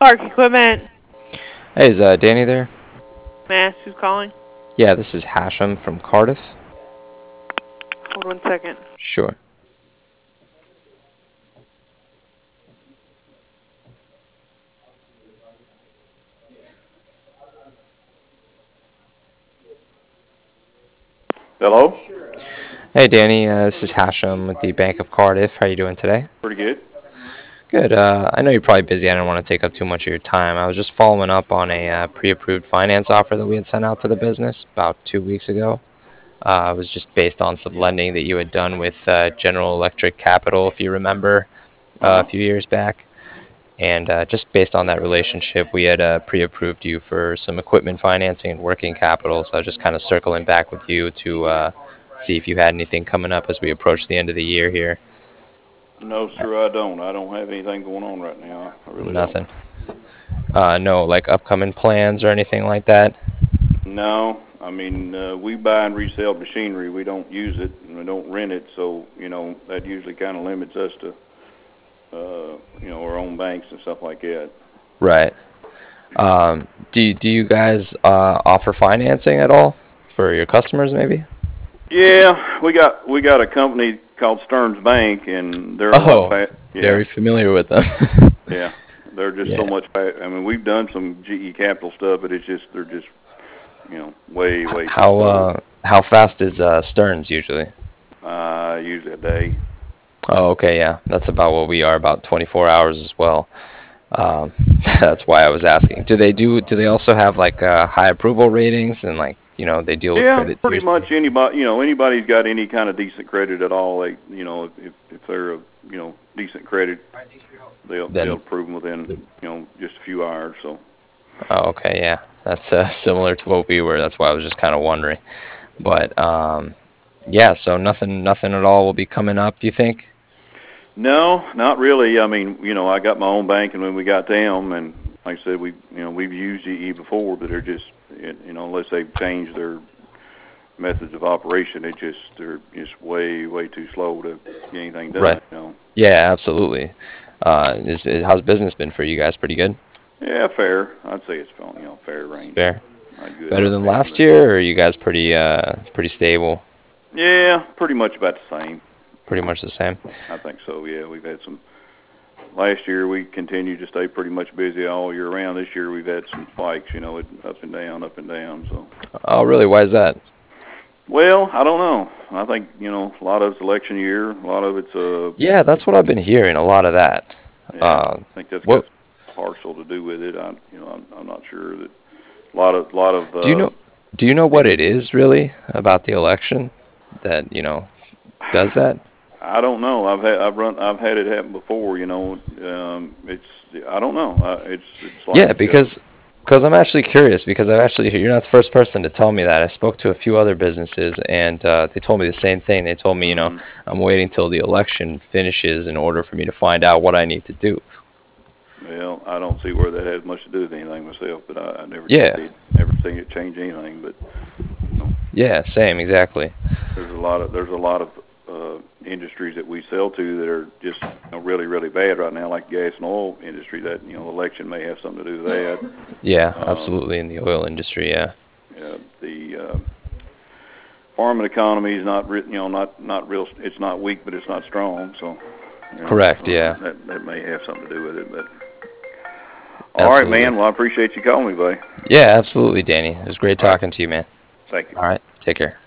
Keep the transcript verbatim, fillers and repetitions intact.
Clark Equipment. Hey, is uh, Danny there? Mass, who's calling? Yeah, this is Hashem from Cardiff. Hold one second. Sure. Hello? Hey, Danny. Uh, this is Hashem with the Bank of Cardiff. How you doing today? Pretty good. Good. Uh, I know you're probably busy. I don't want to take up too much of your time. I was just following up on a uh, pre-approved finance offer that we had sent out to the business about two weeks ago. Uh, it was just based on some lending that you had done with uh, General Electric Capital, if you remember, uh, a Uh-huh. few years back. And uh, just based on that relationship, we had uh, pre-approved you for some equipment financing and working capital. So I was just kind of circling back with you to uh, see if you had anything coming up as we approach the end of the year here. No, sir, I don't. I don't have anything going on right now. I really don't. Nothing. Uh, no, like upcoming plans or anything like that. No, I mean, uh, we buy and resell machinery. We don't use it and we don't rent it, so, you know, that usually kind of limits us to, uh, you know, our own banks and stuff like that. Right. Um, do you, do you guys uh, offer financing at all for your customers, maybe? Yeah, we got we got a company called Stearns Bank, and they're a lot Oh, fast. Yeah, very familiar with them. yeah, they're just so Yeah. much fast. I mean, we've done some G E Capital stuff, but it's just they're just, you know, way way too How slow. uh, how fast is uh, Stearns usually? Uh, usually a day. Oh, okay, yeah, that's about what we are, about twenty-four hours as well. Um, that's why I was asking. Do they do? Do they also have like uh, high approval ratings and like you know they deal with Yeah, credit pretty tiers? much anybody, you know, anybody's got any kind of decent credit at all, they, you know, if if they're a, you know, decent credit, they'll they'll Then, approve them within, you know, just a few hours. So oh, okay, yeah, that's uh, similar to what we were. That's why I was just kind of wondering. But um, yeah, so nothing, nothing at all will be coming up. You think? no, not really. I mean, you know, I got my own bank, and when we got them, and like I said, we, you know, we've used G E before, but they're just, you know, unless they've changed their methods of operation, they just they're just way way too slow to get anything done. Right. You know. Yeah, absolutely. Uh, is, is how's business been for you guys? Pretty good. Yeah, fair. I'd say it's, you know, fair range. Fair. Not good, Better not than bad, last but year, or are you guys pretty uh pretty stable? yeah, pretty much about the same. Pretty much the same. I think so. Yeah, we've had some. Last year we continued to stay pretty much busy all year round. This year we've had some spikes, you know, it, up and down, up and down. So, Oh, really? Why is that? well, I don't know. I think you know a lot of it's election year. A lot of it's uh, Yeah, that's what I've been hearing. A lot of that. yeah. Uh, I think that's got what partial to do with it. I, you know, I'm, I'm not sure that a lot of lot of do you uh, know? Do you know what in, it is really about the election that you know does that? I don't know. I've had I've run I've had it happen before. You know, um, it's I don't know. Uh, it's it's like Yeah, uh, because because I'm actually curious because I've actually you're not the first person to tell me that. I spoke to a few other businesses and uh, they told me the same thing. They told me, you know, mm, I'm waiting till the election finishes in order for me to find out what I need to do. well, I don't see where that has much to do with anything myself, but I, I never did Yeah, see, never seen it change anything. But you know, yeah, same, exactly. there's a lot of there's a lot of uh, industries that we sell to that are just you know, really really bad right now, like gas and oil industry. That you know, election may have something to do with Yeah, that. Um, absolutely in the oil industry. Yeah, uh, the uh, farming economy is not re- you know not not real. It's not weak, but it's not strong. So you know, correct. so Yeah, that that may have something to do with it. But all right, absolutely. man. Well, I appreciate you calling me, buddy. Yeah, absolutely, Danny. It was great All right. talking to you, man. Thank you. All right, take care.